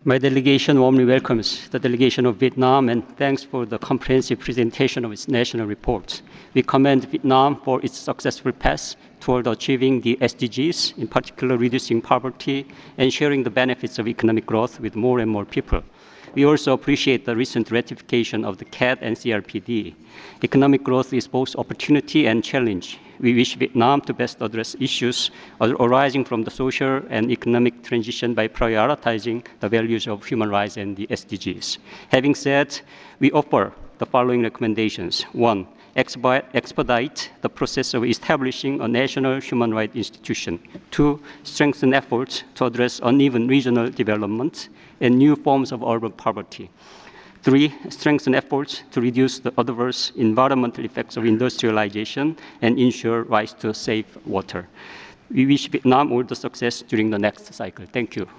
My delegation warmly welcomes the delegation of Vietnam and thanks for the comprehensive presentation of its national report. We commend Vietnam for its successful path toward achieving the SDGs, in particular reducing poverty and sharing the benefits of economic growth with more and more people. We also appreciate the recent ratification of the CAD and CRPD. Economic growth is both opportunity and challenge. We wish Vietnam to best address issues arising from the social and economic transition by prioritizing the values of human rights and the SDGs. Having said, we offer the following recommendations. 1, expedite the process of establishing a national human rights institution. 2, strengthen efforts to address uneven regional development and new forms of urban poverty. 3, strengthen efforts to reduce the adverse environmental effects of industrialization and ensure rights to safe water. We wish Vietnam all the success during the next cycle. Thank you.